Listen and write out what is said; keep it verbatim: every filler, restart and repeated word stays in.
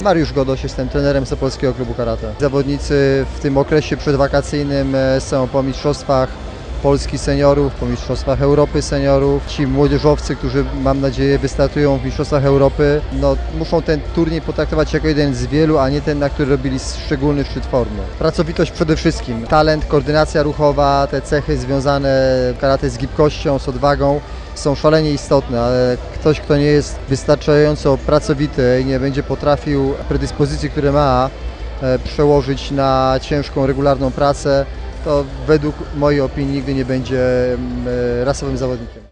Mariusz Godoś, jestem trenerem Sopockiego Klubu Karate. Zawodnicy w tym okresie przedwakacyjnym są po mistrzostwach Polski seniorów, po mistrzostwach Europy seniorów. Ci młodzieżowcy, którzy mam nadzieję wystartują w mistrzostwach Europy, no, muszą ten turniej potraktować jako jeden z wielu, a nie ten, na który robili szczególny szczyt formy. Pracowitość przede wszystkim, talent, koordynacja ruchowa, te cechy związane w karate z gibkością, z odwagą są szalenie istotne, ale ktoś, kto nie jest wystarczająco pracowity i nie będzie potrafił predyspozycji, które ma, przełożyć na ciężką, regularną pracę, to według mojej opinii nigdy nie będzie rasowym zawodnikiem.